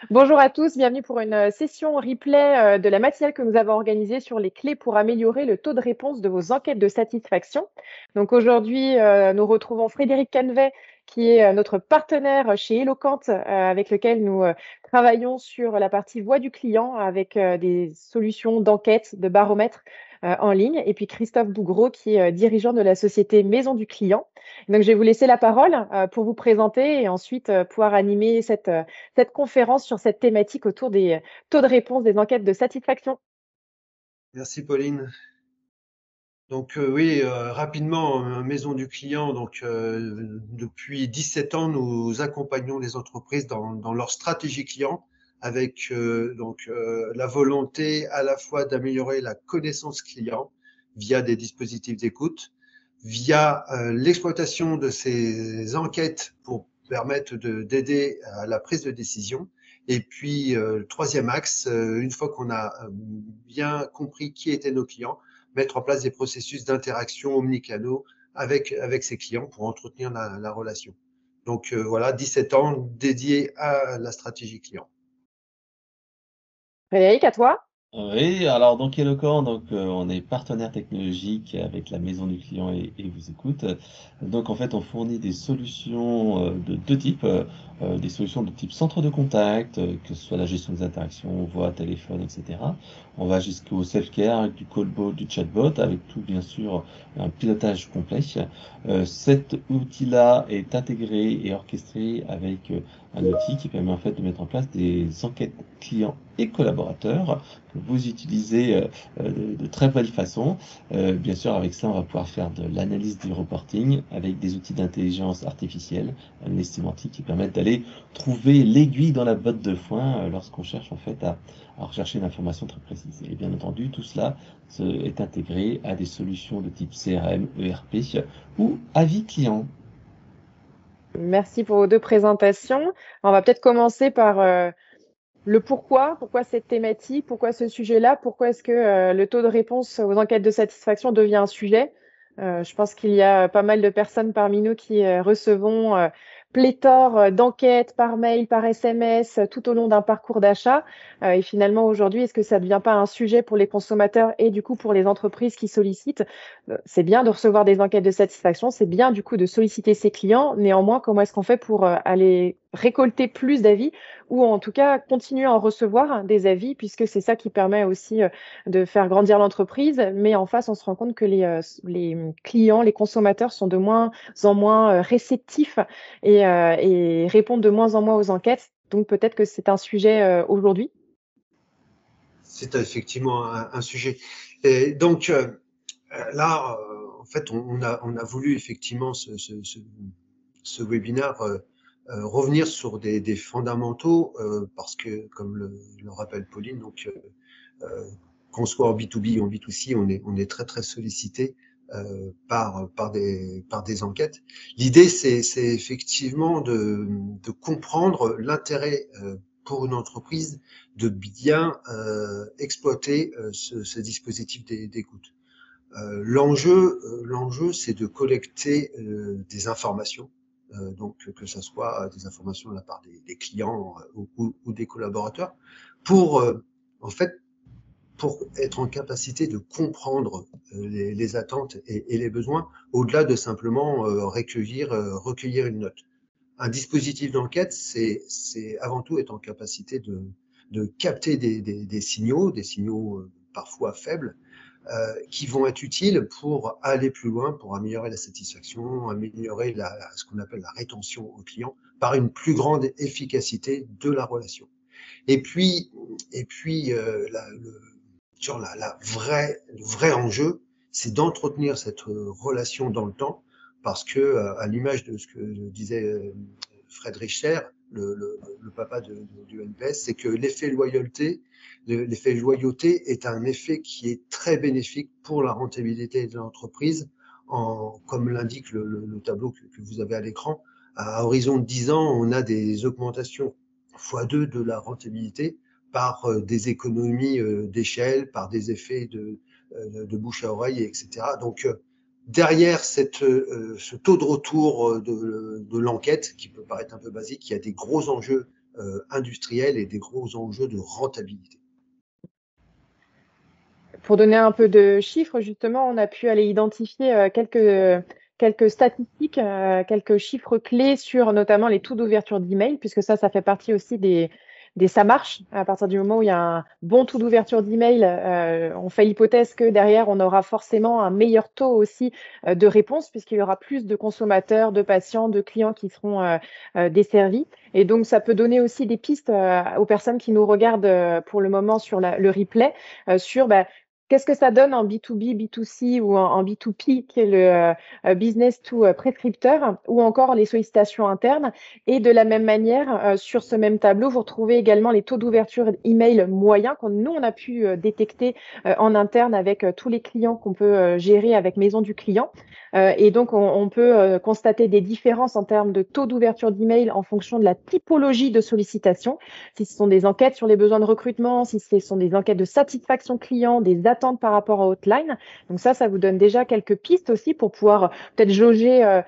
Bonjour à tous, bienvenue pour une session replay de la matinale que nous avons organisée sur les clés pour améliorer le taux de réponse de vos enquêtes de satisfaction. Donc aujourd'hui, nous retrouvons Frédéric Canvet, qui est notre partenaire chez Eloquent, avec lequel nous travaillons sur la partie voix du client avec des solutions d'enquête, de baromètre en ligne. Et puis Christophe Bougreau, qui est dirigeant de la société Maison du Client. Donc je vais vous laisser la parole pour vous présenter et ensuite pouvoir animer cette conférence sur cette thématique autour des taux de réponse des enquêtes de satisfaction. Merci Pauline. Donc oui, rapidement, Maison du Client, depuis 17 ans, nous accompagnons les entreprises dans leur stratégie client avec la volonté à la fois d'améliorer la connaissance client via des dispositifs d'écoute, via l'exploitation de ces enquêtes pour permettre d'aider à la prise de décision. Et puis, le troisième axe, une fois qu'on a bien compris qui étaient nos clients, mettre en place des processus d'interaction omnicanaux avec ses clients pour entretenir la relation. Donc voilà, 17 ans dédiés à la stratégie client. Frédéric, à toi. Oui, alors donc Eloquent, on est partenaire technologique avec la maison du client et vous écoute. Donc en fait on fournit des solutions de deux types, des solutions de type centre de contact, que ce soit la gestion des interactions, voix, téléphone, etc. On va jusqu'au self-care avec du callbot, du chatbot, avec tout bien sûr un pilotage complet. Cet outil-là est intégré et orchestré avec un outil qui permet en fait de mettre en place des enquêtes clients et collaborateurs que vous utilisez de très belle façon. Bien sûr, avec ça, on va pouvoir faire de l'analyse du reporting avec des outils d'intelligence artificielle, analyse sémantique, qui permettent d'aller trouver l'aiguille dans la botte de foin lorsqu'on cherche en fait à rechercher une information très précise. Et bien entendu, tout cela est intégré à des solutions de type CRM, ERP ou avis client. Merci pour vos deux présentations. On va peut-être commencer par le pourquoi cette thématique, pourquoi ce sujet-là, pourquoi est-ce que le taux de réponse aux enquêtes de satisfaction devient un sujet. Je pense qu'il y a pas mal de personnes parmi nous qui recevons pléthore d'enquêtes par mail, par SMS, tout au long d'un parcours d'achat. Et finalement, aujourd'hui, est-ce que ça ne devient pas un sujet pour les consommateurs et du coup pour les entreprises qui sollicitent? C'est bien de recevoir des enquêtes de satisfaction, c'est bien du coup de solliciter ses clients. Néanmoins, comment est-ce qu'on fait pour aller récolter plus d'avis ou en tout cas continuer à en recevoir des avis, puisque c'est ça qui permet aussi de faire grandir l'entreprise. Mais en face, on se rend compte que les clients, les consommateurs sont de moins en moins réceptifs et répondent de moins en moins aux enquêtes. Donc peut-être que c'est un sujet aujourd'hui. C'est effectivement un sujet. Et donc là, en fait, on a voulu effectivement ce webinaire revenir sur des fondamentaux parce que, comme le rappelle Pauline, qu'on soit en B2B ou en B2C, on est très très sollicité par des enquêtes. L'idée, c'est effectivement de comprendre l'intérêt pour une entreprise de bien exploiter ce dispositif d'écoute. L'enjeu, c'est de collecter des informations, donc que ce soit des informations de la part des clients ou des collaborateurs, pour en fait pour être en capacité de comprendre les attentes et les besoins, au-delà de simplement recueillir une note. Un dispositif d'enquête, c'est avant tout être en capacité de capter des signaux parfois faibles, qui vont être utiles pour aller plus loin, pour améliorer la satisfaction, améliorer ce qu'on appelle la rétention au client, par une plus grande efficacité de la relation. Et puis, le vrai enjeu, c'est d'entretenir cette relation dans le temps, parce que, à l'image de ce que disait Fred Richter, le papa du NPS, c'est que l'effet loyauté est un effet qui est très bénéfique pour la rentabilité de l'entreprise, comme l'indique le tableau que vous avez à l'écran. À horizon de 10 ans, on a des augmentations x2 de la rentabilité par des économies d'échelle, par des effets de bouche à oreille, etc. Donc derrière ce taux de retour de l'enquête, qui peut paraître un peu basique, il y a des gros enjeux industriels et des gros enjeux de rentabilité. Pour donner un peu de chiffres, justement, on a pu aller identifier quelques statistiques, quelques chiffres clés sur notamment les taux d'ouverture d'email, puisque ça fait partie aussi ça marche. À partir du moment où il y a un bon taux d'ouverture d'email, on fait l'hypothèse que derrière, on aura forcément un meilleur taux aussi de réponse, puisqu'il y aura plus de consommateurs, de patients, de clients qui seront desservis. Et donc, ça peut donner aussi des pistes aux personnes qui nous regardent pour le moment sur le replay, sur qu'est-ce que ça donne en B2B, B2C ou en B2P, qui est le business to prescripteur, ou encore les sollicitations internes. Et de la même manière, sur ce même tableau, vous retrouvez également les taux d'ouverture email moyens qu'on nous, on a pu détecter en interne avec tous les clients qu'on peut gérer avec Maison du Client. Et donc, on peut constater des différences en termes de taux d'ouverture d'email en fonction de la typologie de sollicitation. Si ce sont des enquêtes sur les besoins de recrutement, si ce sont des enquêtes de satisfaction client, des attentes par rapport à Outline. Donc ça vous donne déjà quelques pistes aussi pour pouvoir peut-être jauger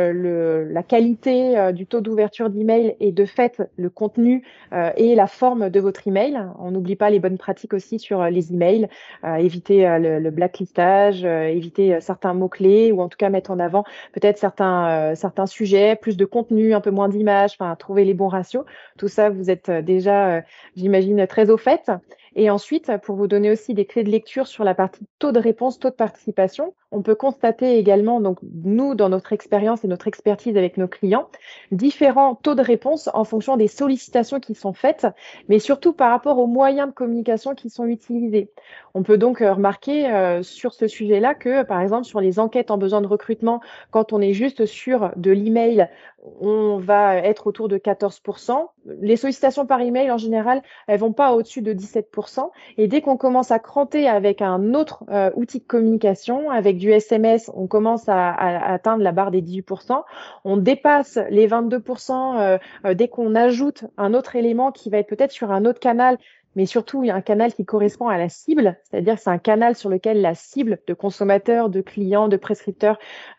la qualité du taux d'ouverture d'email et de fait le contenu et la forme de votre email. On n'oublie pas les bonnes pratiques aussi sur les emails, éviter le blacklistage, éviter certains mots-clés ou en tout cas mettre en avant peut-être certains sujets, plus de contenu, un peu moins d'images, enfin trouver les bons ratios. Tout ça, vous êtes déjà, j'imagine, très au fait. Et ensuite, pour vous donner aussi des clés de lecture sur la partie taux de réponse, taux de participation, on peut constater également, donc nous, dans notre expérience et notre expertise avec nos clients, différents taux de réponse en fonction des sollicitations qui sont faites, mais surtout par rapport aux moyens de communication qui sont utilisés. On peut donc remarquer sur ce sujet-là que, par exemple, sur les enquêtes en besoin de recrutement, quand on est juste sur de l'email, on va être autour de 14%. Les sollicitations par email, en général, elles vont pas au-dessus de 17%. Et dès qu'on commence à cranter avec un autre outil de communication, avec du SMS, on commence à atteindre la barre des 18%. On dépasse les 22% dès qu'on ajoute un autre élément qui va être peut-être sur un autre canal, mais surtout, il y a un canal qui correspond à la cible, c'est-à-dire que c'est un canal sur lequel la cible de consommateurs, de clients, de prescripteurs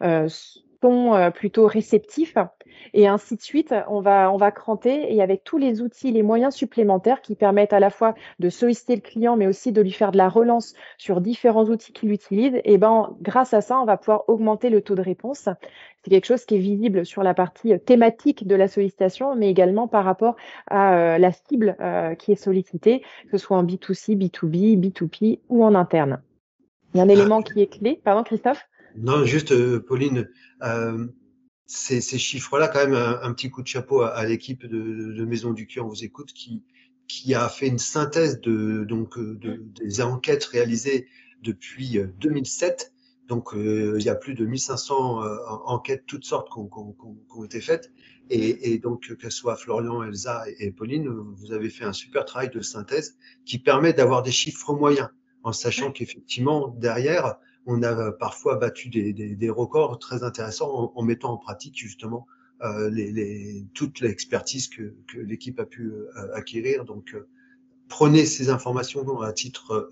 sont plutôt réceptifs. Et ainsi de suite, on va cranter et avec tous les outils, les moyens supplémentaires qui permettent à la fois de solliciter le client, mais aussi de lui faire de la relance sur différents outils qu'il utilise, et grâce à ça, on va pouvoir augmenter le taux de réponse. C'est quelque chose qui est visible sur la partie thématique de la sollicitation, mais également par rapport à la cible qui est sollicitée, que ce soit en B2C, B2B, B2P ou en interne. Il y a un élément qui est clé. Pardon, Christophe? Non, juste, Pauline, ces chiffres-là, quand même, un petit coup de chapeau à l'équipe de Maison du Client vous écoute, qui a fait une synthèse des enquêtes réalisées depuis 2007. Donc, il y a plus de 1500 enquêtes, toutes sortes, qui ont été faites. Et donc, que ce soit Florian, Elsa et Pauline, vous avez fait un super travail de synthèse qui permet d'avoir des chiffres moyens, en sachant qu'effectivement, derrière, on a parfois battu des records très intéressants en mettant en pratique justement toute l'expertise que l'équipe a pu acquérir. Donc, prenez ces informations à titre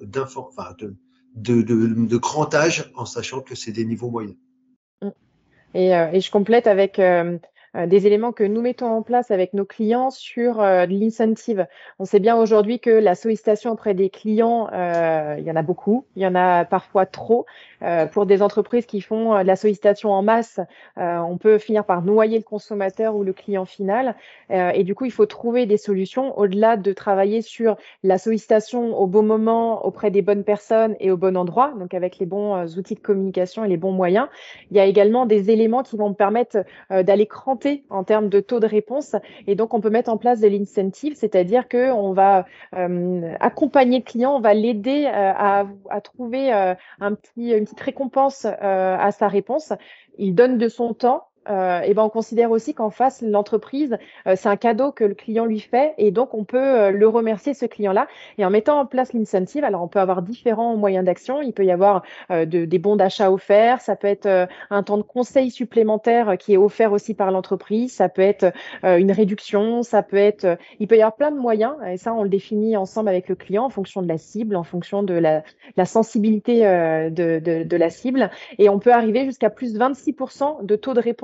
de crantage, en sachant que c'est des niveaux moyens. Et je complète avec des éléments que nous mettons en place avec nos clients sur de l'incentive. On sait bien aujourd'hui que la sollicitation auprès des clients, il y en a beaucoup, il y en a parfois trop. Pour des entreprises qui font de la sollicitation en masse, on peut finir par noyer le consommateur ou le client final. Et du coup, il faut trouver des solutions au-delà de travailler sur la sollicitation au bon moment, auprès des bonnes personnes et au bon endroit, donc avec les bons outils de communication et les bons moyens. Il y a également des éléments qui vont permettre d'aller cranter en termes de taux de réponse. Et donc, on peut mettre en place de l'incentive, c'est-à-dire qu'on va accompagner le client, on va l'aider à trouver une petite récompense à sa réponse. Il donne de son temps. Et on considère aussi qu'en face, l'entreprise, c'est un cadeau que le client lui fait et donc on peut le remercier, ce client-là. Et en mettant en place l'incentive, alors on peut avoir différents moyens d'action. Il peut y avoir des bons d'achat offerts, ça peut être un temps de conseil supplémentaire qui est offert aussi par l'entreprise, ça peut être une réduction, ça peut être, il peut y avoir plein de moyens et ça, on le définit ensemble avec le client en fonction de la cible, en fonction de la sensibilité de la cible et on peut arriver jusqu'à plus de 26% de taux de réponse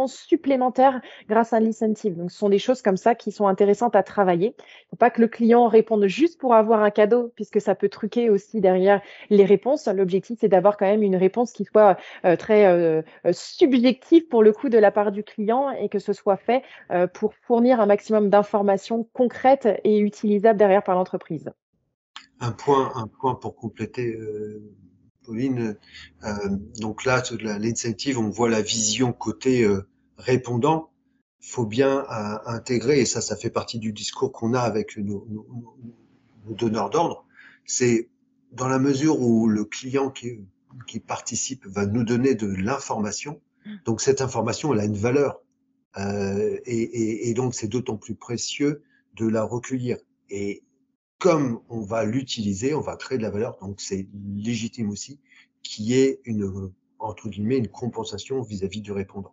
réponse supplémentaire grâce à l'incentive. Donc, ce sont des choses comme ça qui sont intéressantes à travailler. Il ne faut pas que le client réponde juste pour avoir un cadeau, puisque ça peut truquer aussi derrière les réponses. L'objectif, c'est d'avoir quand même une réponse qui soit très subjective pour le coup de la part du client et que ce soit fait pour fournir un maximum d'informations concrètes et utilisables derrière par l'entreprise. Un point pour compléter, Pauline. Donc là, l'incentive, on voit la vision côté répondant. Il faut bien intégrer, et ça fait partie du discours qu'on a avec nos donneurs d'ordre, c'est dans la mesure où le client qui participe va nous donner de l'information, donc cette information, elle a une valeur. Et donc, c'est d'autant plus précieux de la recueillir. Et comme on va l'utiliser, on va créer de la valeur, donc c'est légitime aussi qu'il y ait une, entre guillemets, une compensation vis-à-vis du répondant.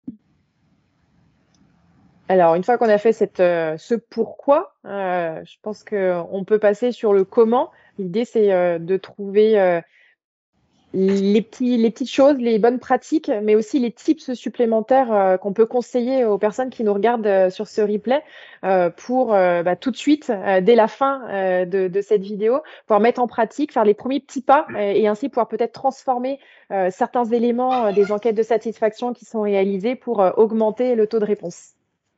Alors, une fois qu'on a fait ce pourquoi, je pense qu'on peut passer sur le comment. L'idée, c'est de trouver les petites choses, les bonnes pratiques, mais aussi les tips supplémentaires qu'on peut conseiller aux personnes qui nous regardent sur ce replay pour tout de suite, dès la fin de cette vidéo, pouvoir mettre en pratique, faire les premiers petits pas et ainsi pouvoir peut-être transformer certains éléments des enquêtes de satisfaction qui sont réalisées pour augmenter le taux de réponse.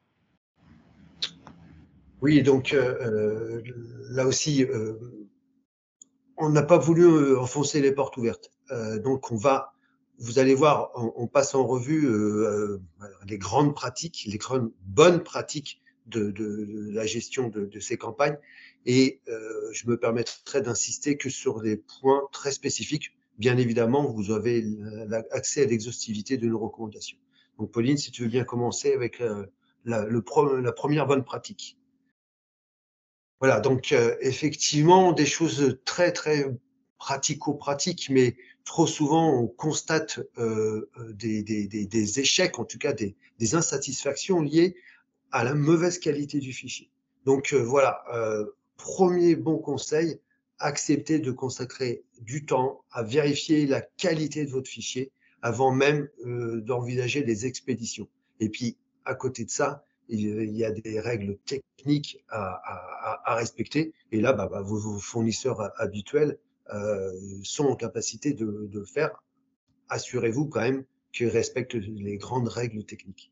Oui, donc là aussi, on n'a pas voulu enfoncer les portes ouvertes. Donc vous allez voir, on passe en revue les grandes pratiques, les grandes bonnes pratiques de la gestion de ces campagnes. Et je me permettrai d'insister que sur des points très spécifiques. Bien évidemment, vous avez accès à l'exhaustivité de nos recommandations. Donc Pauline, si tu veux bien commencer avec la première bonne pratique. Voilà, donc effectivement, des choses très, très pratico-pratiques, mais trop souvent, on constate des échecs, en tout cas des insatisfactions liées à la mauvaise qualité du fichier. Donc voilà, premier bon conseil, acceptez de consacrer du temps à vérifier la qualité de votre fichier avant même d'envisager les expéditions. Et puis, à côté de ça, il y a des règles techniques à respecter. Et là, vos fournisseurs habituels sont en capacité de le faire. Assurez-vous quand même qu'ils respectent les grandes règles techniques.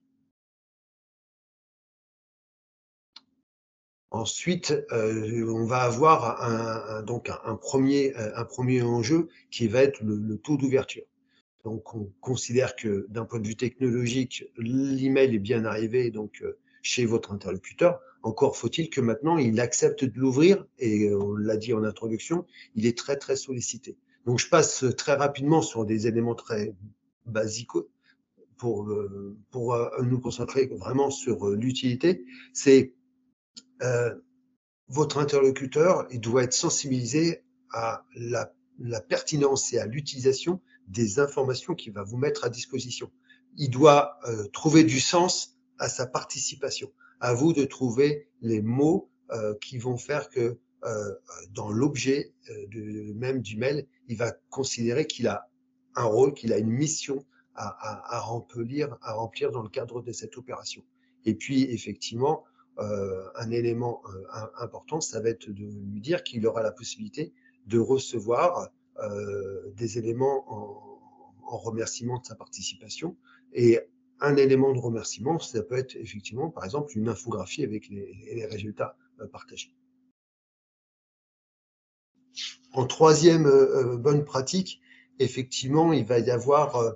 Ensuite, on va avoir donc un premier enjeu qui va être le taux d'ouverture. Donc, on considère que d'un point de vue technologique, l'email est bien arrivé donc chez votre interlocuteur. Encore faut-il que maintenant il accepte de l'ouvrir et on l'a dit en introduction, il est très très sollicité. Donc, je passe très rapidement sur des éléments très basiques pour nous concentrer vraiment sur l'utilité. C'est votre interlocuteur, il doit être sensibilisé à la pertinence et à l'utilisation des informations qu'il va vous mettre à disposition. Il doit trouver du sens à sa participation. À vous de trouver les mots qui vont faire que dans l'objet même du mail, il va considérer qu'il a un rôle, qu'il a une mission à remplir dans le cadre de cette opération. Et puis, effectivement, un élément important, ça va être de lui dire qu'il aura la possibilité de recevoir des éléments en remerciement de sa participation. Et un élément de remerciement, ça peut être effectivement, par exemple, une infographie avec les résultats partagés. En troisième bonne pratique, effectivement, il va y avoir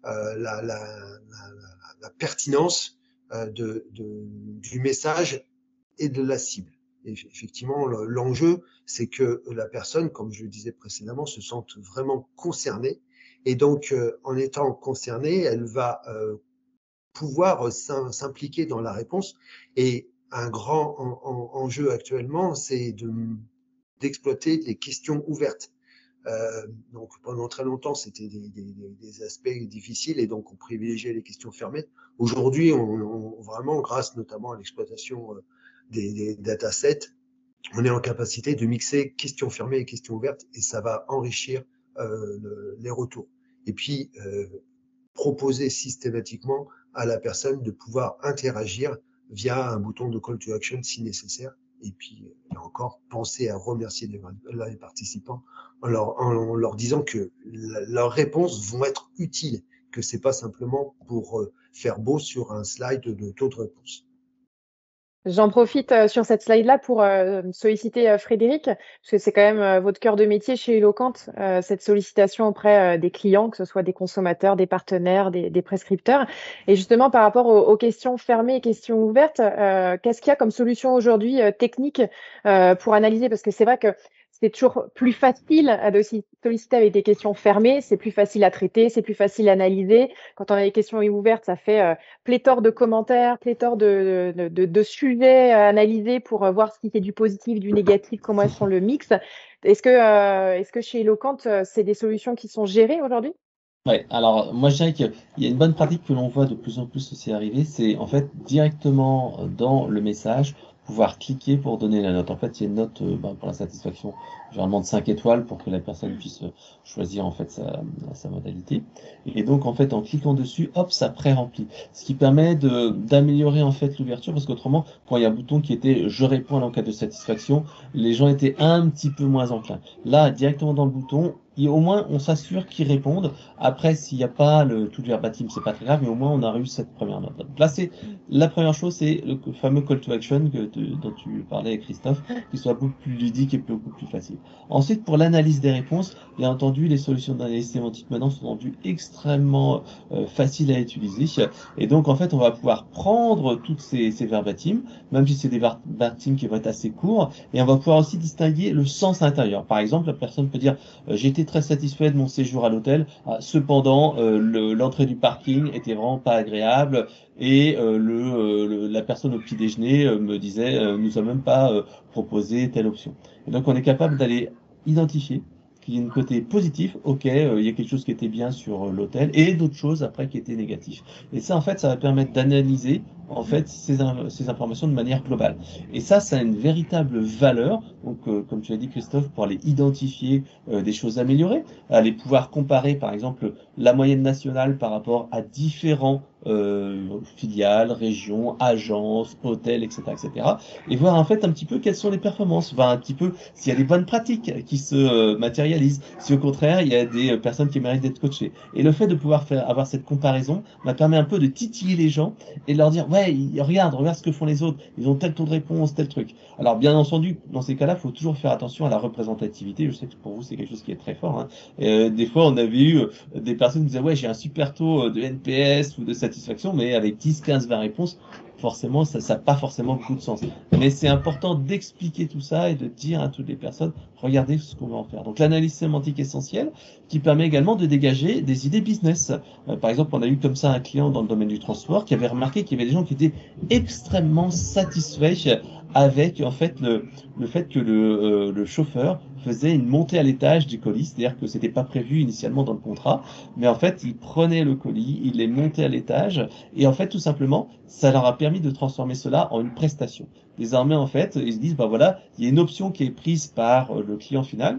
la pertinence du message et de la cible. Et effectivement, l'enjeu, c'est que la personne, comme je le disais précédemment, se sente vraiment concernée. Et donc, en étant concernée, elle va pouvoir s'impliquer dans la réponse. Et un grand enjeu actuellement, c'est d'exploiter les questions ouvertes. Donc pendant très longtemps, c'était des aspects difficiles et donc on privilégiait les questions fermées. Aujourd'hui, vraiment, grâce notamment à l'exploitation des datasets, on est en capacité de mixer questions fermées et questions ouvertes et ça va enrichir les retours. Et puis, proposer systématiquement à la personne de pouvoir interagir via un bouton de call to action si nécessaire. Et puis, là encore, penser à remercier les participants en leur disant que leurs réponses vont être utiles, que c'est pas simplement pour faire beau sur un slide de taux de réponse. J'en profite sur cette slide-là pour solliciter Frédéric, parce que c'est quand même votre cœur de métier chez Eloquent, cette sollicitation auprès des clients, que ce soit des consommateurs, des partenaires, des prescripteurs. Et justement, par rapport aux questions fermées et questions ouvertes, qu'est-ce qu'il y a comme solution aujourd'hui technique pour analyser? Parce que c'est vrai que c'est toujours plus facile de solliciter avec des questions fermées, c'est plus facile à traiter, c'est plus facile à analyser. Quand on a des questions ouvertes, ça fait pléthore de commentaires, pléthore de sujets à analyser pour voir si c'est du positif, du négatif, comment est-ce qu'on le mixe. Est-ce que chez Eloquent, c'est des solutions qui sont gérées aujourd'hui? Ouais, alors moi je dirais qu'il y a une bonne pratique que l'on voit de plus en plus aussi arriver, c'est en fait directement dans le message pouvoir cliquer pour donner la note. En fait, il y a une note pour la satisfaction, généralement de 5 étoiles pour que la personne puisse choisir en fait sa modalité. Et donc en fait en cliquant dessus, hop, ça pré-remplit. Ce qui permet d'améliorer en fait l'ouverture parce qu'autrement, quand il y a un bouton qui était je réponds à l'enquête de satisfaction, les gens étaient un petit peu moins enclins. Là, directement dans le bouton, au moins on s'assure qu'ils répondent. Après, s'il n'y a pas tout le verbatim, c'est pas très grave, mais au moins on a eu cette première note. Donc là, c'est la première chose, c'est le fameux call to action dont tu parlais, Christophe, qui soit beaucoup plus ludique et beaucoup plus facile. Ensuite, pour l'analyse des réponses, bien entendu, les solutions d'analyse sémantique maintenant sont rendues extrêmement faciles à utiliser. Et donc, en fait, on va pouvoir prendre toutes ces verbatims, même si c'est des verbatims qui vont être assez courts, et on va pouvoir aussi distinguer le sens intérieur. Par exemple, la personne peut dire j'ai été très satisfait de mon séjour à l'hôtel. Cependant, l'entrée du parking était vraiment pas agréable et la personne au petit déjeuner me disait nous a même pas proposé telle option. Et donc on est capable d'aller identifier qu'il y a une côté positif, ok, il y a quelque chose qui était bien sur l'hôtel et d'autres choses après qui étaient négatives. Et ça en fait, ça va permettre d'analyser en fait ces informations de manière globale. Et ça a une véritable valeur. Donc comme tu l'as dit Christophe, pour aller identifier des choses améliorées, aller pouvoir comparer par exemple la moyenne nationale par rapport à différents filiales, régions, agences, hôtels, etc., etc., et voir en fait un petit peu quelles sont les performances, voir un petit peu s'il y a des bonnes pratiques qui se matérialisent, si au contraire il y a des personnes qui méritent d'être coachées. Et le fait de pouvoir avoir cette comparaison m'a permis un peu de titiller les gens et de leur dire ouais, regarde ce que font les autres, ils ont tel taux de réponse, tel truc. Alors bien entendu, dans ces cas-là, il faut toujours faire attention à la représentativité. Je sais que pour vous c'est quelque chose qui est très fort. Hein. Des fois, on avait eu des personnes qui disaient ouais, j'ai un super taux de NPS ou de satisfaction, mais avec 10, 15, 20 réponses, forcément, ça n'a pas forcément beaucoup de sens. Mais c'est important d'expliquer tout ça et de dire à toutes les personnes, regardez ce qu'on va en faire. Donc l'analyse sémantique essentielle qui permet également de dégager des idées business. Par exemple, on a eu comme ça un client dans le domaine du transport qui avait remarqué qu'il y avait des gens qui étaient extrêmement satisfaits avec en fait le fait que le chauffeur faisait une montée à l'étage du colis, c'est-à-dire que c'était pas prévu initialement dans le contrat, mais en fait il prenait le colis, il les montait à l'étage, et en fait tout simplement ça leur a permis de transformer cela en une prestation. Désormais en fait ils se disent bah voilà, il y a une option qui est prise par le client final,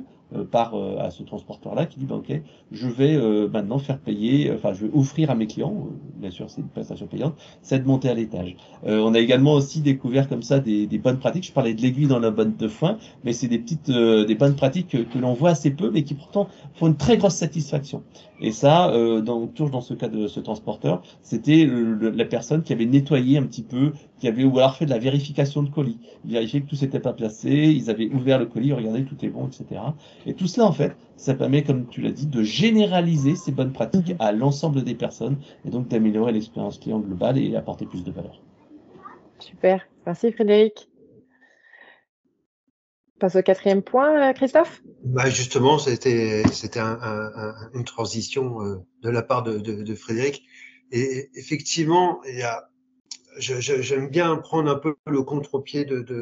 à ce transporteur-là qui dit bah, ok, je vais maintenant faire payer, enfin je vais offrir à mes clients, bien sûr c'est une prestation payante, cette montée à l'étage. On a également aussi découvert comme ça des bonnes pratiques. Je parlais de l'aiguille dans la botte de foin, mais c'est des bonnes pratiques que l'on voit assez peu, mais qui pourtant font une très grosse satisfaction. Et ça, toujours dans ce cas de ce transporteur, c'était la personne qui avait nettoyé un petit peu, qui avait ou alors fait de la vérification de colis, vérifier que tout s'était pas placé, ils avaient ouvert le colis, regardé tout est bon, etc. Et tout cela en fait, ça permet, comme tu l'as dit, de généraliser ces bonnes pratiques à l'ensemble des personnes et donc d'améliorer l'expérience client globale et apporter plus de valeur. Super. Merci Frédéric. On passe au quatrième point, Christophe? Bah justement, c'était une transition de la part de Frédéric. Et effectivement, j'aime bien prendre un peu le contre-pied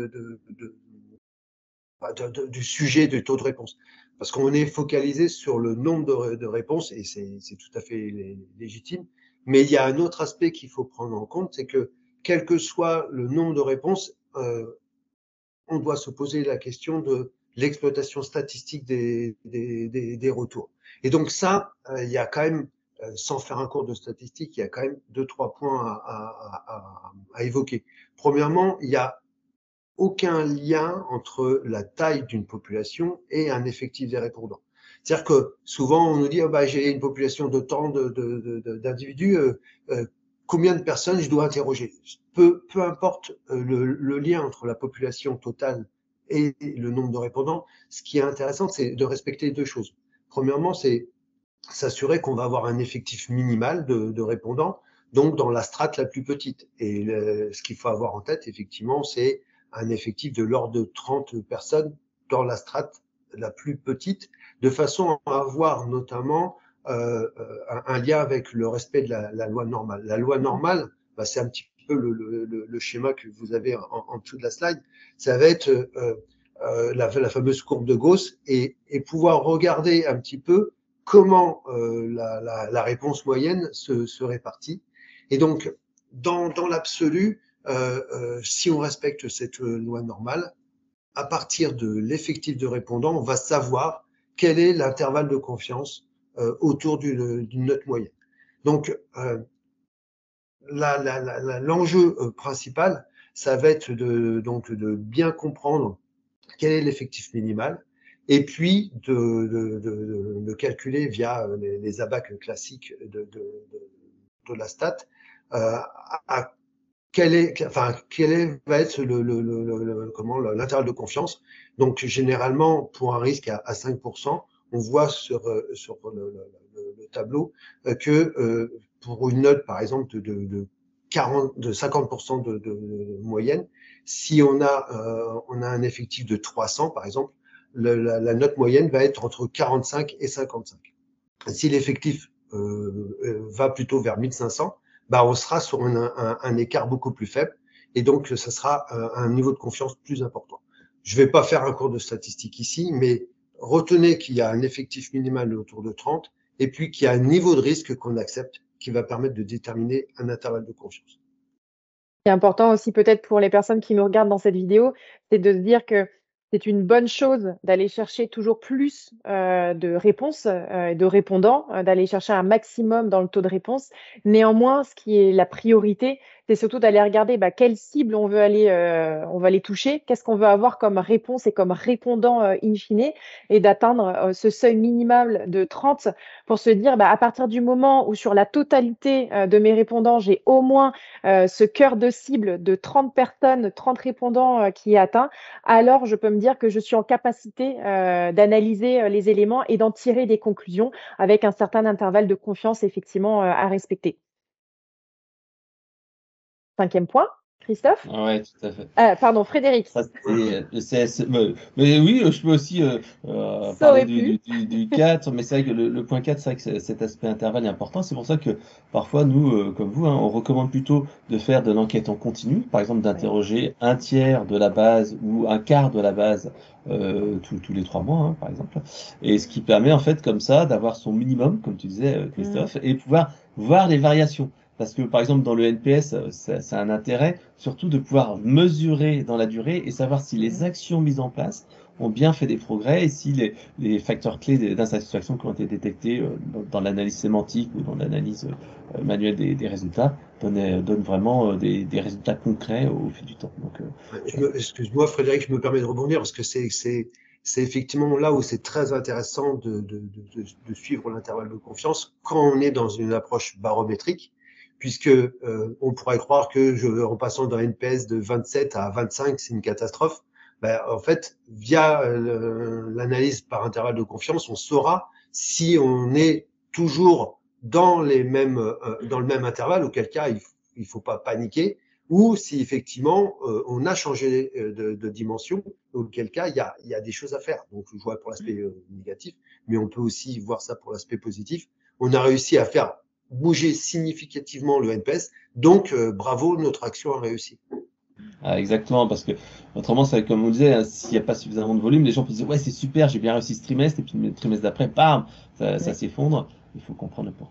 du sujet du taux de réponse. Parce qu'on est focalisé sur le nombre de réponses, et c'est tout à fait légitime. Mais il y a un autre aspect qu'il faut prendre en compte, c'est que quel que soit le nombre de réponses, on doit se poser la question de l'exploitation statistique des retours. Et donc ça, il y a quand même sans faire un cours de statistique, il y a quand même 2-3 points à évoquer. Premièrement, il y a aucun lien entre la taille d'une population et un effectif des répondants. C'est-à-dire que souvent on nous dit j'ai une population de tant d'individus, combien de personnes je dois interroger. Peu importe le lien entre la population totale et le nombre de répondants, ce qui est intéressant, c'est de respecter deux choses. Premièrement, c'est s'assurer qu'on va avoir un effectif minimal de répondants, donc dans la strate la plus petite. Et ce qu'il faut avoir en tête, effectivement, c'est un effectif de l'ordre de 30 personnes dans la strate la plus petite, de façon à avoir notamment un lien avec le respect de la loi normale. La loi normale, c'est un petit peu le schéma que vous avez en dessous de la slide. Ça va être la fameuse courbe de Gauss et pouvoir regarder un petit peu comment la réponse moyenne se répartit. Et donc, dans l'absolu, si on respecte cette loi normale, à partir de l'effectif de répondants, on va savoir quel est l'intervalle de confiance autour d'une note moyenne. Donc, l'enjeu principal, ça va être de bien comprendre quel est l'effectif minimal, et puis de calculer via les abacs classiques de la stat va être l'intervalle de confiance. Donc généralement pour un risque à 5%, on voit sur le tableau que pour une note par exemple de 50% de moyenne, si on a un effectif de 300 par exemple, la note moyenne va être entre 45 et 55. Si l'effectif va plutôt vers 1500, on sera sur un écart beaucoup plus faible, et donc ça sera un niveau de confiance plus important. Je ne vais pas faire un cours de statistique ici, mais retenez qu'il y a un effectif minimal autour de 30, et puis qu'il y a un niveau de risque qu'on accepte qui va permettre de déterminer un intervalle de confiance. Ce qui est important aussi peut-être pour les personnes qui nous regardent dans cette vidéo, c'est de se dire que c'est une bonne chose d'aller chercher toujours plus de réponses et de répondants, d'aller chercher un maximum dans le taux de réponse. Néanmoins, ce qui est la priorité, c'est surtout d'aller regarder quelle cible on veut aller toucher, qu'est-ce qu'on veut avoir comme réponse et comme répondant in fine, et d'atteindre ce seuil minimal de 30 pour se dire à partir du moment où sur la totalité de mes répondants, j'ai au moins ce cœur de cible de 30 personnes, 30 répondants qui est atteint, alors je peux me dire que je suis en capacité d'analyser les éléments et d'en tirer des conclusions avec un certain intervalle de confiance effectivement à respecter. 5e point, Christophe? Ouais, tout à fait. Pardon, Frédéric. Ça, c'est mais oui, je peux aussi parler du 4, mais c'est vrai que le point 4, c'est vrai que cet aspect intervalle est important. C'est pour ça que parfois, nous, comme vous, on recommande plutôt de faire de l'enquête en continu, par exemple d'interroger un tiers de la base ou un quart de la base tous les 3 mois, par exemple. Et ce qui permet en fait comme ça d'avoir son minimum, comme tu disais, Christophe, et pouvoir voir les variations. Parce que, par exemple, dans le NPS, ça a un intérêt, surtout de pouvoir mesurer dans la durée et savoir si les actions mises en place ont bien fait des progrès et si les facteurs clés d'insatisfaction qui ont été détectés dans l'analyse sémantique ou dans l'analyse manuelle des résultats donnent vraiment des résultats concrets au fil du temps. Donc, excuse-moi, Frédéric, je me permets de rebondir parce que c'est effectivement là où c'est très intéressant de suivre l'intervalle de confiance quand on est dans une approche barométrique, puisque on pourrait croire que en passant d'un NPS de 27 à 25, c'est une catastrophe. En fait, via l'analyse par intervalle de confiance, on saura si on est toujours dans le même intervalle, auquel cas il faut pas paniquer, ou si effectivement on a changé de dimension, auquel cas il y a des choses à faire. Donc je vois pour l'aspect négatif, mais on peut aussi voir ça pour l'aspect positif. On a réussi à faire bouger significativement le NPS, donc bravo, notre action a réussi. Ah, exactement, parce que autrement, c'est comme on disait, s'il n'y a pas suffisamment de volume, les gens peuvent dire ouais, c'est super, j'ai bien réussi ce trimestre, et puis le trimestre d'après, bam, ça s'effondre. Il faut comprendre le pourquoi.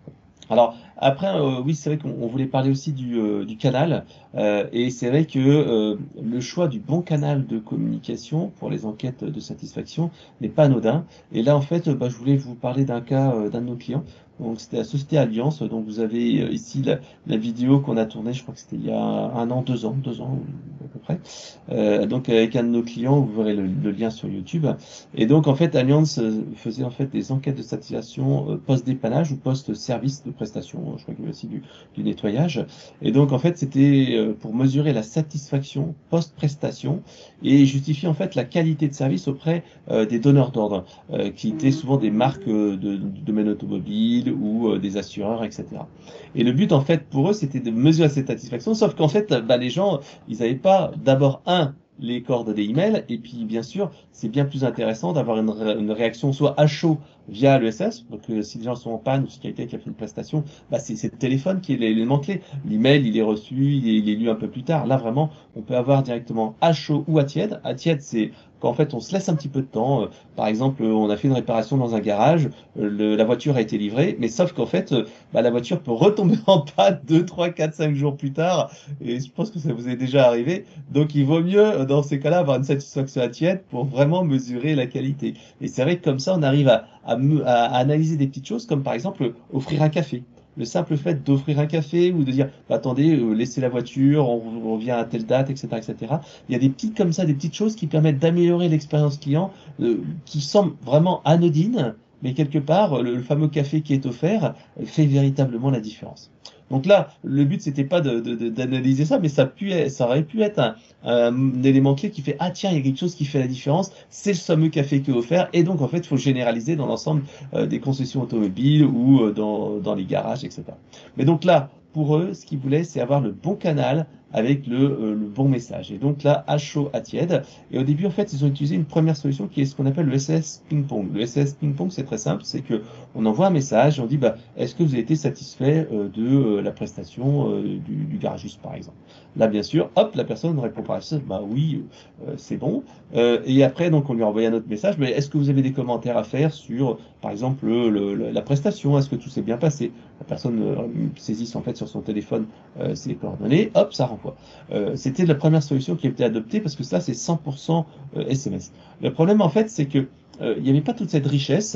Alors après, oui, c'est vrai qu'on voulait parler aussi du canal, et c'est vrai que le choix du bon canal de communication pour les enquêtes de satisfaction n'est pas anodin. Et là, en fait, bah, je voulais vous parler d'un cas d'un de nos clients. Donc c'était la société Alliance. Donc vous avez ici la vidéo qu'on a tournée, je crois que c'était il y a un an, 2 ans à peu près. Donc avec un de nos clients, vous verrez le lien sur YouTube. Et donc, en fait, Allianz faisait en fait des enquêtes de satisfaction post-dépannage ou post-service de prestation. Je crois qu'il y avait aussi du nettoyage. Et donc, en fait, c'était pour mesurer la satisfaction post-prestation et justifier en fait la qualité de service auprès des donneurs d'ordre, qui étaient souvent des marques du domaine automobile ou des assureurs, etc. Et le but, en fait, pour eux, c'était de mesurer cette satisfaction, sauf qu'en fait, bah, les gens, ils n'avaient pas d'abord les coordonnées email, et puis bien sûr, c'est bien plus intéressant d'avoir une réaction soit à chaud via l'ESS, donc si les gens sont en panne ou si quelqu'un qui a fait une prestation, bah c'est le téléphone qui est l'élément clé. L'email, il est reçu, il est lu un peu plus tard. Là, vraiment, on peut avoir directement à chaud ou à tiède. À tiède, c'est quand en fait on se laisse un petit peu de temps. Par exemple, on a fait une réparation dans un garage, la voiture a été livrée, mais sauf qu'en fait, bah, la voiture peut retomber en panne 2, 3, 4, 5 jours plus tard, et je pense que ça vous est déjà arrivé. Donc il vaut mieux, dans ces cas-là, avoir une satisfaction à tiède pour vraiment mesurer la qualité. Et c'est vrai que comme ça, on arrive à analyser des petites choses, comme par exemple offrir un café. Le simple fait d'offrir un café ou de dire bah, attendez, laissez la voiture, on revient à telle date, etc., etc. Il y a des petites comme ça, des petites choses qui permettent d'améliorer l'expérience client, qui semblent vraiment anodines, mais quelque part, le fameux café qui est offert fait véritablement la différence. Donc là, le but, c'était pas d'analyser ça, mais ça aurait pu être un élément clé qui fait ah tiens, il y a quelque chose qui fait la différence, c'est le fameux café qui est offert, et donc en fait, il faut généraliser dans l'ensemble des concessions automobiles ou dans les garages, etc. Mais donc là, pour eux, ce qu'ils voulaient, c'est avoir le bon canal avec le bon message. Et donc là, à chaud, à tiède. Et au début, en fait, ils ont utilisé une première solution qui est ce qu'on appelle le SS ping-pong. Le SS ping-pong, c'est très simple, c'est que on envoie un message et on dit bah, est-ce que vous avez été satisfait de la prestation du garagiste, par exemple. Là, bien sûr, hop, la personne répond par ça, bah oui, c'est bon. Et après, donc, on lui envoie un autre message, mais est-ce que vous avez des commentaires à faire sur, par exemple, la prestation, est-ce que tout s'est bien passé? La personne saisit en fait sur son téléphone ses coordonnées, hop, ça renvoie. C'était la première solution qui a été adoptée parce que ça, c'est 100% SMS. Le problème, en fait, c'est que il n'y avait pas toute cette richesse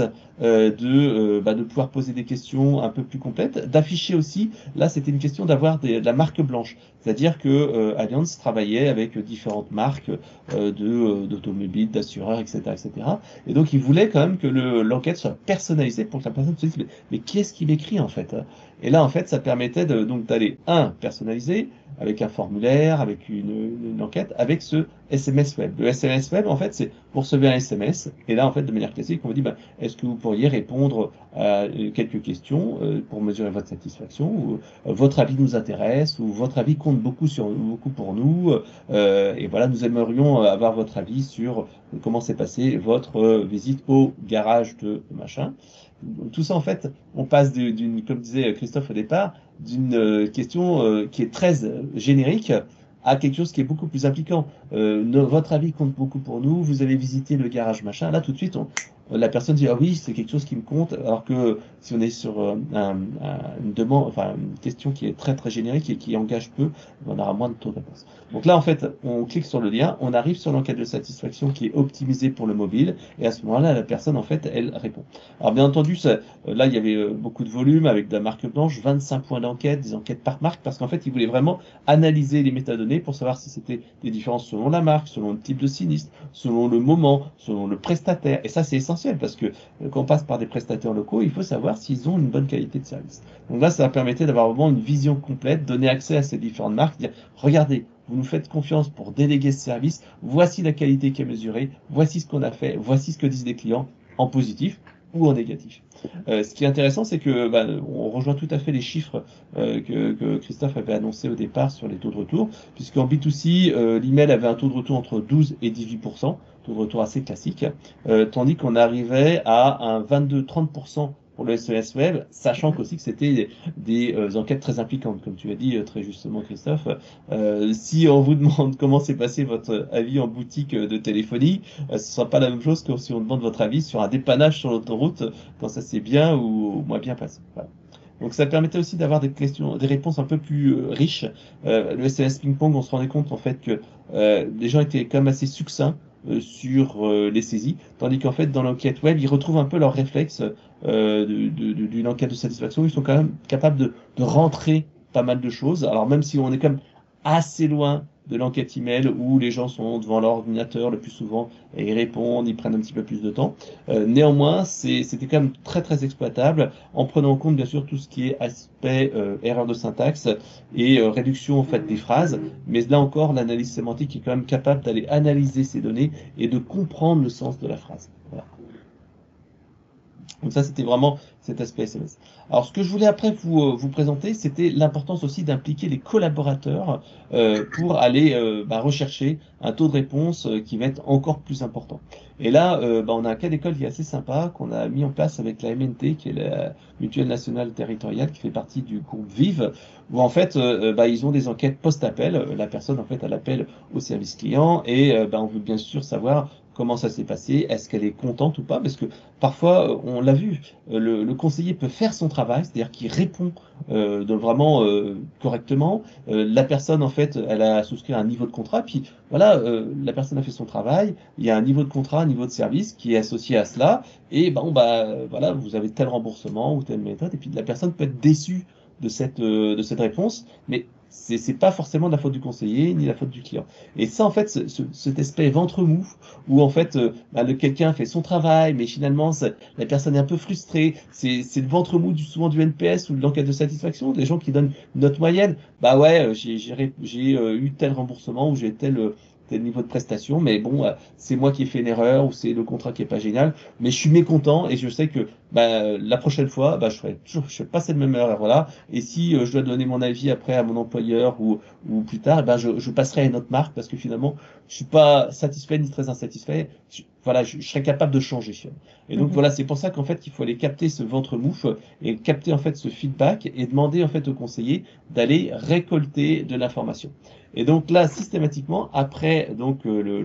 de pouvoir poser des questions un peu plus complètes, d'afficher aussi, là c'était une question d'avoir de la marque blanche, c'est-à-dire que Allianz travaillait avec différentes marques d'automobiles, d'assureurs, etc., etc. Et donc il voulait quand même que l'enquête soit personnalisée pour que la personne se dise mais qui est-ce qui m'écrit en fait? Et là en fait ça permettait donc d'aller personnaliser avec un formulaire, avec une enquête, avec ce SMS web. Le SMS web, en fait, c'est vous recevez un SMS, et là, en fait, de manière classique, on vous dit, ben, est-ce que vous pourriez répondre à quelques questions pour mesurer votre satisfaction, ou votre avis nous intéresse, ou votre avis compte beaucoup pour nous, et voilà, nous aimerions avoir votre avis sur comment s'est passée votre visite au garage de machin. Tout ça, en fait, on passe comme disait Christophe au départ, d'une question qui est très générique à quelque chose qui est beaucoup plus impliquant. Votre avis compte beaucoup pour nous, vous avez visité le garage machin. Là, tout de suite, la personne dit ah oui, c'est quelque chose qui me compte, alors que si on est sur une demande, enfin une question qui est très très générique et qui engage peu, on aura moins de taux de réponse. Donc là, en fait, on clique sur le lien, on arrive sur l'enquête de satisfaction qui est optimisée pour le mobile, et à ce moment-là, la personne, en fait, elle répond. Alors bien entendu, là, il y avait beaucoup de volume avec de la marque blanche, 25 points d'enquête, des enquêtes par marque, parce qu'en fait, ils voulaient vraiment analyser les métadonnées pour savoir si c'était des différences selon la marque, selon le type de sinistre, selon le moment, selon le prestataire. Et ça, c'est essentiel parce que quand on passe par des prestataires locaux, il faut savoir s'ils ont une bonne qualité de service. Donc là, ça permettait d'avoir vraiment une vision complète, donner accès à ces différentes marques, dire regardez, vous nous faites confiance pour déléguer ce service, voici la qualité qui est mesurée, voici ce qu'on a fait, voici ce que disent les clients en positif ou en négatif. Ce qui est intéressant, c'est que on rejoint tout à fait les chiffres que Christophe avait annoncé au départ sur les taux de retour, puisqu'en B2C, l'email avait un taux de retour entre 12 et 18%, taux de retour assez classique, tandis qu'on arrivait à un 22-30% pour le SES Web, sachant qu'aussi que c'était des enquêtes très impliquantes, comme tu as dit très justement Christophe. Si on vous demande comment s'est passé votre avis en boutique de téléphonie, ce ne sera pas la même chose que si on demande votre avis sur un dépannage sur l'autoroute, quand ça s'est bien ou moins bien passé. Voilà. Donc ça permettait aussi d'avoir des réponses un peu plus riches. Le SMS ping-pong, on se rendait compte en fait que les gens étaient quand même assez succincts sur les saisies, tandis qu'en fait dans l'enquête web, ils retrouvent un peu leurs réflexes d'une enquête de satisfaction. Ils sont quand même capables de rentrer pas mal de choses. Alors même si on est quand même assez loin de l'enquête email où les gens sont devant leur ordinateur le plus souvent et ils répondent, ils prennent un petit peu plus de temps. Néanmoins, c'était quand même très très exploitable en prenant en compte bien sûr tout ce qui est aspect erreur de syntaxe et réduction en fait des phrases. Mais là encore, l'analyse sémantique est quand même capable d'aller analyser ces données et de comprendre le sens de la phrase. Voilà. Donc ça, c'était vraiment cet aspect SMS. Alors, ce que je voulais après vous présenter, c'était l'importance aussi d'impliquer les collaborateurs pour aller rechercher un taux de réponse qui va être encore plus important. Et là, on a un cas d'école qui est assez sympa, qu'on a mis en place avec la MNT, qui est la Mutuelle Nationale Territoriale, qui fait partie du groupe Vive, où en fait, ils ont des enquêtes post-appel. La personne, en fait, elle appelle au service client et on veut bien sûr savoir comment ça s'est passé, est-ce qu'elle est contente ou pas, parce que parfois, on l'a vu, le conseiller peut faire son travail, c'est-à-dire qu'il répond vraiment correctement. La personne, en fait, elle a souscrit à un niveau de contrat, puis voilà, la personne a fait son travail, il y a un niveau de contrat, un niveau de service qui est associé à cela, et voilà, vous avez tel remboursement ou telle méthode, et puis la personne peut être déçue de cette réponse, mais c'est pas forcément de la faute du conseiller ni la faute du client. Et ça, en fait, cet aspect ventre mou, où en fait, quelqu'un fait son travail, mais finalement, la personne est un peu frustrée. C'est le ventre mou souvent du NPS ou de l'enquête de satisfaction, des gens qui donnent une note moyenne. Bah ouais, j'ai eu tel remboursement ou j'ai tel niveau de prestation, mais bon, c'est moi qui ai fait une erreur ou c'est le contrat qui est pas génial, mais je suis mécontent et je sais que la prochaine fois, je ferai pas cette même erreur-là. Et si je dois donner mon avis après à mon employeur ou plus tard, je passerai à une autre marque parce que finalement, je suis pas satisfait ni très insatisfait. Je serais capable de changer. Et donc voilà, c'est pour ça qu'en fait, il faut aller capter ce ventre mouf et capter en fait ce feedback et demander en fait au conseiller d'aller récolter de l'information. Et donc là, systématiquement, après donc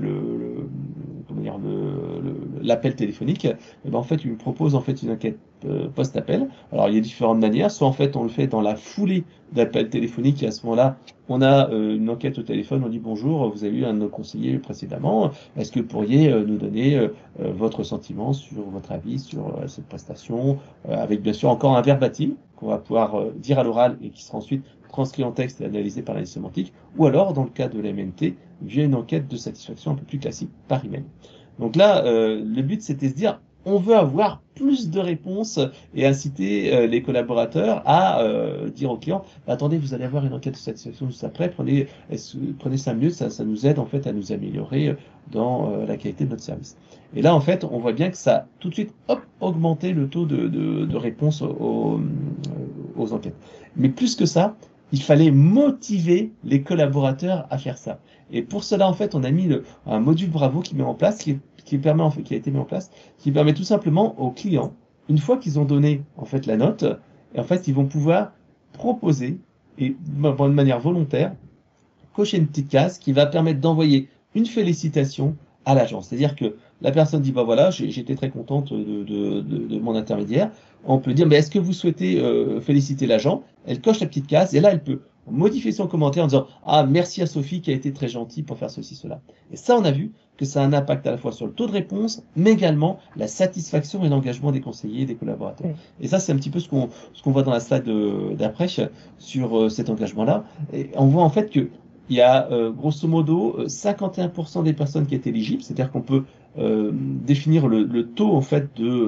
l'appel téléphonique, en fait, il me propose en fait une enquête post-appel. Alors il y a différentes manières. Soit en fait on le fait dans la foulée d'appel téléphonique et à ce moment-là, on a une enquête au téléphone. On dit bonjour, vous avez eu un de nos conseillers précédemment. Est-ce que vous pourriez nous donner votre sentiment sur votre avis sur cette prestation, avec bien sûr encore un verbatim qu'on va pouvoir dire à l'oral et qui sera ensuite transcrit en texte et analysé par l'analyse sémantique, ou alors, dans le cas de la MNT, via une enquête de satisfaction un peu plus classique par email. Donc là, le but, c'était de se dire, on veut avoir plus de réponses et inciter les collaborateurs à dire aux clients, attendez, vous allez avoir une enquête de satisfaction juste après, prenez 5 minutes, ça nous aide en fait à nous améliorer dans la qualité de notre service. Et là, en fait, on voit bien que ça a tout de suite augmenté le taux de réponse aux enquêtes. Mais plus que ça, il fallait motiver les collaborateurs à faire ça. Et pour cela, en fait, on a mis un module Bravo qui met en place, qui a été mis en place, qui permet tout simplement aux clients, une fois qu'ils ont donné en fait la note, et en fait, ils vont pouvoir proposer et de manière volontaire cocher une petite case qui va permettre d'envoyer une félicitation à l'agence. C'est-à-dire que la personne dit voilà, j'étais très contente de mon intermédiaire. On peut dire est-ce que vous souhaitez féliciter l'agent? Elle coche la petite case et là elle peut modifier son commentaire en disant merci à Sophie qui a été très gentille pour faire ceci, cela. Et ça, on a vu que ça a un impact à la fois sur le taux de réponse, mais également la satisfaction et l'engagement des conseillers et des collaborateurs. Et ça, c'est un petit peu ce qu'on voit dans la slide d'après sur cet engagement-là. Et on voit en fait que il y a grosso modo 51% des personnes qui étaient éligibles, c'est-à-dire qu'on peut définir le taux en fait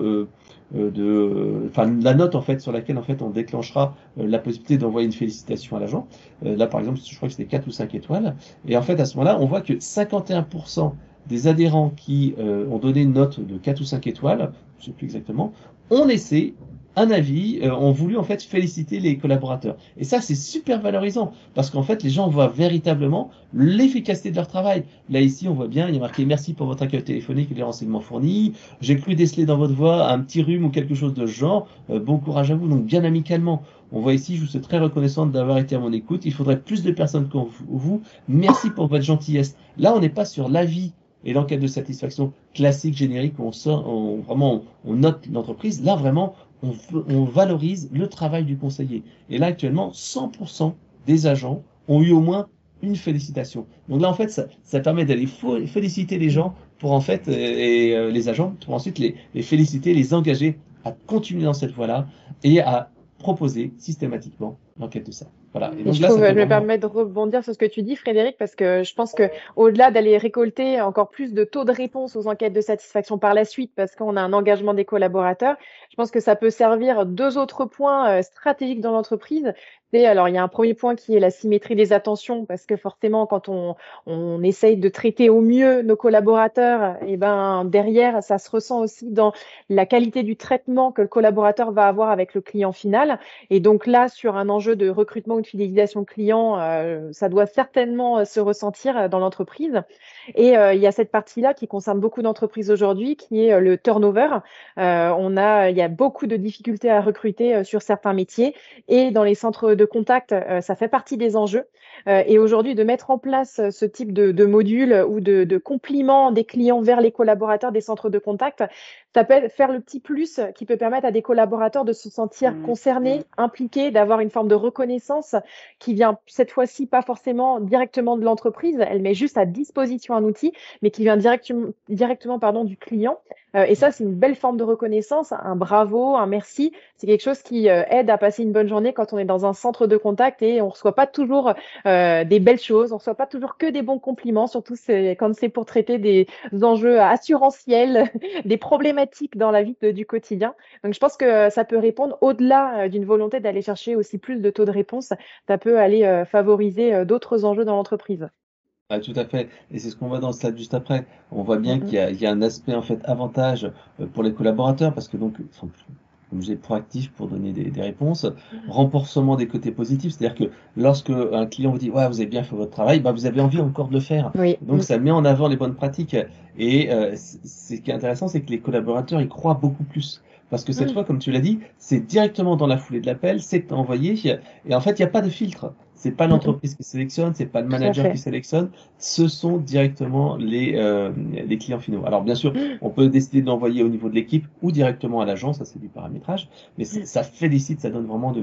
la note en fait sur laquelle en fait on déclenchera la possibilité d'envoyer une félicitation à l'agent. Là par exemple, je crois que c'était 4 ou 5 étoiles. Et en fait à ce moment-là, on voit que 51% des adhérents qui ont donné une note de 4 ou 5 étoiles, je ne sais plus exactement, ont laissé un avis, ont voulu en fait féliciter les collaborateurs. Et ça, c'est super valorisant parce qu'en fait, les gens voient véritablement l'efficacité de leur travail. Là, ici, on voit bien, il y a marqué « Merci pour votre accueil téléphonique et les renseignements fournis. J'ai cru déceler dans votre voix un petit rhume ou quelque chose de ce genre. Bon courage à vous. » Donc, bien amicalement. On voit ici, je vous suis très reconnaissante d'avoir été à mon écoute. Il faudrait plus de personnes comme vous. Merci pour votre gentillesse. Là, on n'est pas sur l'avis et l'enquête de satisfaction classique, générique, où on note l'entreprise. Là, vraiment, on valorise le travail du conseiller. Et là, actuellement, 100% des agents ont eu au moins une félicitation. Donc là, en fait, ça permet d'aller féliciter les gens pour en fait, les agents, pour ensuite les féliciter, les engager à continuer dans cette voie-là et à proposer systématiquement l'enquête de ça. Voilà. Et Et donc je là, trouve, ça fait je me vraiment. permets de rebondir sur ce que tu dis, Frédéric, parce que je pense que au-delà d'aller récolter encore plus de taux de réponse aux enquêtes de satisfaction par la suite, parce qu'on a un engagement des collaborateurs, je pense que ça peut servir deux autres points stratégiques dans l'entreprise. Alors, il y a un premier point qui est la symétrie des attentions, parce que forcément, quand on essaye de traiter au mieux nos collaborateurs, et ben derrière, ça se ressent aussi dans la qualité du traitement que le collaborateur va avoir avec le client final. Et donc là, sur un enjeu de recrutement ou de fidélisation client, ça doit certainement se ressentir dans l'entreprise. Et il y a cette partie-là qui concerne beaucoup d'entreprises aujourd'hui, qui est le turnover. Il y a beaucoup de difficultés à recruter sur certains métiers et dans les centres de contact, ça fait partie des enjeux. Et aujourd'hui, de mettre en place ce type de module ou de compliments des clients vers les collaborateurs des centres de contact, ça peut faire le petit plus qui peut permettre à des collaborateurs de se sentir concernés, impliqués, d'avoir une forme de reconnaissance qui vient cette fois-ci pas forcément directement de l'entreprise, elle met juste à disposition un outil, mais qui vient directement du client. Et ça, c'est une belle forme de reconnaissance, un bravo, un merci. C'est quelque chose qui aide à passer une bonne journée quand on est dans un centre de contact et on reçoit pas toujours des belles choses, on reçoit pas toujours que des bons compliments, surtout quand c'est pour traiter des enjeux assurantiels, des problématiques dans la vie du quotidien. Donc, je pense que ça peut répondre au-delà d'une volonté d'aller chercher aussi plus de taux de réponse. Ça peut aller favoriser d'autres enjeux dans l'entreprise. Ah, tout à fait. Et c'est ce qu'on voit dans le slide juste après. On voit bien Mm, qu'il y a un aspect en fait avantage pour les collaborateurs parce que donc ils sont plus, comme je disais, proactifs pour donner des réponses. Renforcement des côtés positifs, c'est-à-dire que lorsque un client vous dit ouais vous avez bien fait votre travail, bah vous avez envie encore de le faire. oui. Donc ça met en avant les bonnes pratiques. Et ce qui est intéressant, c'est que les collaborateurs y croient beaucoup plus. Parce que cette fois, comme tu l'as dit, c'est directement dans la foulée de l'appel, c'est envoyé, et en fait, il n'y a pas de filtre. C'est pas l'entreprise qui sélectionne, c'est pas le Tout à manager qui fait. sélectionne, ce sont directement les clients finaux. Alors bien sûr, on peut décider d'envoyer au niveau de l'équipe ou directement à l'agence, ça c'est du paramétrage, mais ça félicite, ça donne vraiment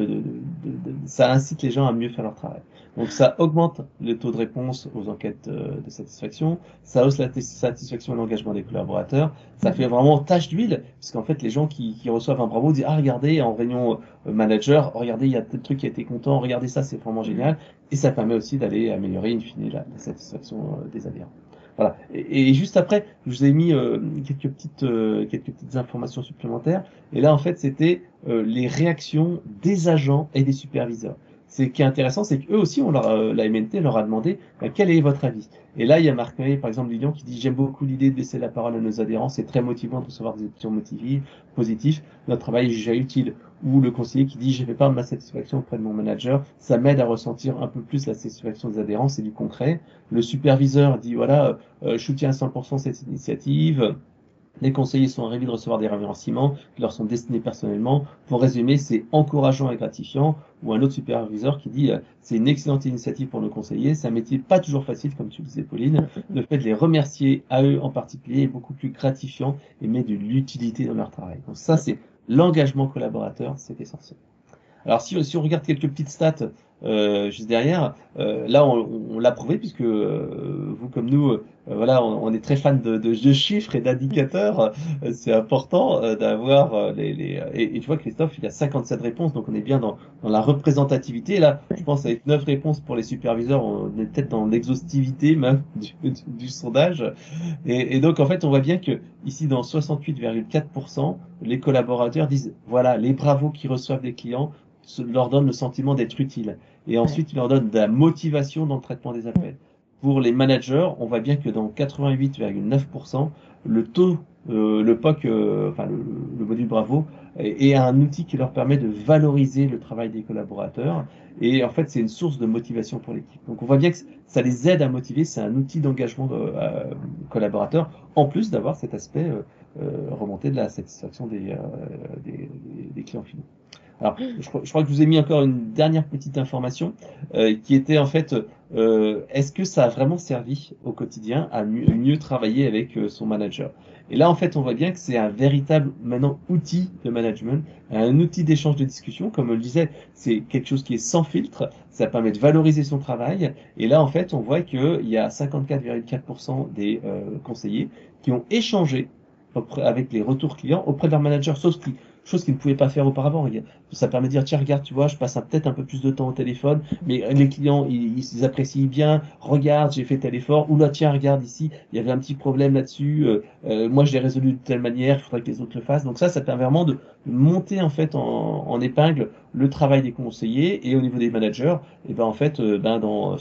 ça incite les gens à mieux faire leur travail. Donc ça augmente le taux de réponse aux enquêtes de satisfaction, ça hausse la satisfaction et l'engagement des collaborateurs, ça fait vraiment tache d'huile, puisqu'en fait les gens qui reçoivent un bravo disent ah regardez en réunion manager, regardez il y a tel truc qui a été content, regardez ça c'est vraiment génial, et ça permet aussi d'aller améliorer in fine la satisfaction des adhérents. Voilà. Et juste après, je vous ai mis quelques petites informations supplémentaires. Et là, en fait, c'était les réactions des agents et des superviseurs. Ce qui est intéressant, c'est qu'eux aussi, la MNT leur a demandé quel est votre avis. Et là, il y a marqué, par exemple, Lilian qui dit j'aime beaucoup l'idée de laisser la parole à nos adhérents, c'est très motivant de recevoir des options motivées, positifs, notre travail est jugé utile. Ou le conseiller qui dit je fais part de ma satisfaction auprès de mon manager, ça m'aide à ressentir un peu plus la satisfaction des adhérents, c'est du concret. Le superviseur dit voilà, je soutiens à 100% cette initiative. Les conseillers sont ravis de recevoir des remerciements qui leur sont destinés personnellement. Pour résumer, c'est encourageant et gratifiant. Ou un autre superviseur qui dit c'est une excellente initiative pour nos conseillers. C'est un métier pas toujours facile, comme tu le disais, Pauline. Le fait de les remercier à eux en particulier est beaucoup plus gratifiant et met de l'utilité dans leur travail. Donc ça, c'est l'engagement collaborateur, c'est essentiel. Alors si on regarde quelques petites stats juste derrière, là on l'a prouvé puisque vous comme nous, voilà, on est très fan de chiffres et d'indicateurs. C'est important d'avoir et tu vois Christophe, il y a 57 réponses, donc on est bien dans la représentativité. Là, je pense avec 9 réponses pour les superviseurs, on est peut-être dans l'exhaustivité même du sondage. Et donc en fait, on voit bien que ici dans 68,4%, les collaborateurs disent voilà, les bravos qu'ils reçoivent des clients leur donne le sentiment d'être utile. Et ensuite, il leur donne de la motivation dans le traitement des appels. Pour les managers, on voit bien que dans 88,9%, le taux, le POC, enfin le module Bravo, est un outil qui leur permet de valoriser le travail des collaborateurs. Et en fait, c'est une source de motivation pour l'équipe. Donc on voit bien que ça les aide à motiver, c'est un outil d'engagement collaborateur, en plus d'avoir cet aspect remonté de la satisfaction des clients finaux. Alors, je crois que je vous ai mis encore une dernière petite information qui était en fait, est-ce que ça a vraiment servi au quotidien à mieux travailler avec son manager? Et là, en fait, on voit bien que c'est un véritable, maintenant, outil de management, un outil d'échange de discussion. Comme on le disait, c'est quelque chose qui est sans filtre, ça permet de valoriser son travail. Et là, en fait, on voit qu'il y a 54,4% des conseillers qui ont échangé avec les retours clients auprès de leur manager, chose qu'ils ne pouvaient pas faire auparavant. Ça permet de dire, tiens, regarde, tu vois, je passe peut-être un peu plus de temps au téléphone, mais les clients, ils apprécient bien. Regarde, j'ai fait tel effort. Ou là, tiens, regarde ici, il y avait un petit problème là-dessus. Moi, je l'ai résolu de telle manière, il faudrait que les autres le fassent. Donc ça permet vraiment de monter en fait en épingle le travail des conseillers. Et au niveau des managers, et ben en fait, dans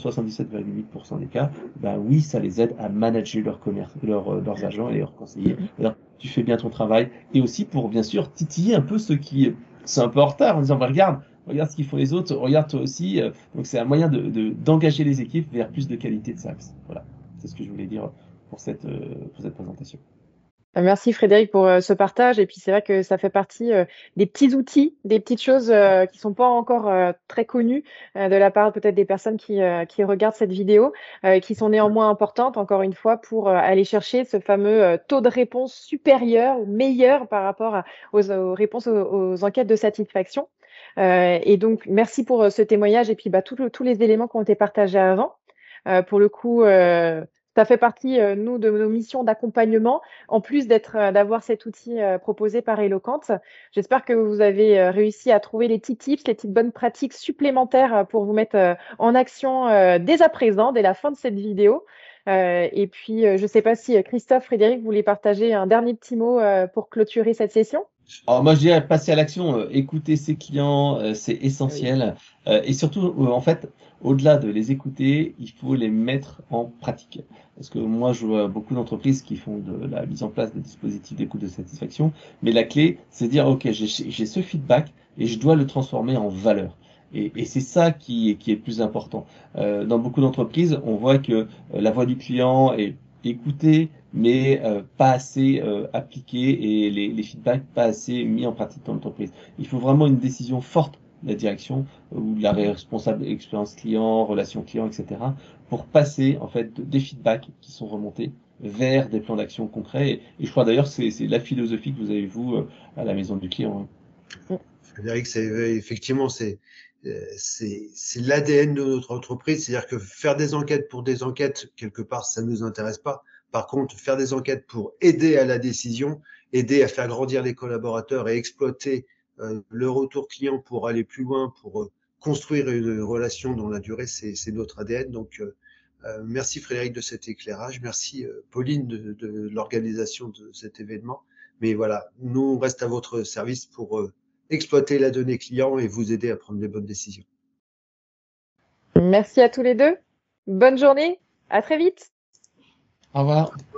77,8% des cas, ben oui, ça les aide à manager leur commerce, leurs agents et leurs conseillers. Alors, tu fais bien ton travail. Et aussi pour, bien sûr, titiller un peu ceux qui sont un peu en retard en disant, bah, regarde ce qu'ils font les autres, regarde toi aussi. Donc c'est un moyen d'engager les équipes vers plus de qualité de service. Voilà, c'est ce que je voulais dire pour cette présentation. Merci Frédéric pour ce partage. Et puis c'est vrai que ça fait partie des petits outils, des petites choses qui sont pas encore très connues de la part peut-être des personnes qui regardent cette vidéo, qui sont néanmoins importantes, encore une fois, pour aller chercher ce fameux taux de réponse supérieur ou meilleur par rapport aux réponses aux enquêtes de satisfaction. Et donc, merci pour ce témoignage et puis tous les éléments qui ont été partagés avant. Pour le coup, ça fait partie, nous, de nos missions d'accompagnement, en plus d'avoir cet outil proposé par Eloquent. J'espère que vous avez réussi à trouver les petits tips, les petites bonnes pratiques supplémentaires pour vous mettre en action dès à présent, dès la fin de cette vidéo. Et puis, je ne sais pas si Christophe, Frédéric, vous voulez partager un dernier petit mot pour clôturer cette session. Alors moi je dirais passer à l'action, écouter ses clients, c'est essentiel. Et surtout, en fait, au-delà de les écouter, il faut les mettre en pratique. Parce que moi je vois beaucoup d'entreprises qui font de la mise en place de dispositifs d'écoute de satisfaction, mais la clé c'est de dire ok, j'ai ce feedback et je dois le transformer en valeur. Et c'est ça qui est le plus important. Dans beaucoup d'entreprises, on voit que la voix du client est écoutée, mais pas assez appliqué et les feedbacks pas assez mis en pratique dans l'entreprise. Il faut vraiment une décision forte de la direction ou de la responsable expérience client, relations clients, etc. pour passer en fait des feedbacks qui sont remontés vers des plans d'action concrets. Et je crois d'ailleurs que c'est la philosophie que vous avez vous à la maison du client. Frédéric, effectivement c'est l'ADN de notre entreprise, c'est-à-dire que faire des enquêtes pour des enquêtes, quelque part, ça ne nous intéresse pas. Par contre, faire des enquêtes pour aider à la décision, aider à faire grandir les collaborateurs et exploiter le retour client pour aller plus loin, pour construire une relation dans la durée, c'est notre ADN. Donc, merci Frédéric de cet éclairage. Merci Pauline de l'organisation de cet événement. Mais voilà, nous, on reste à votre service pour exploiter la donnée client et vous aider à prendre les bonnes décisions. Merci à tous les deux. Bonne journée. À très vite. Au revoir.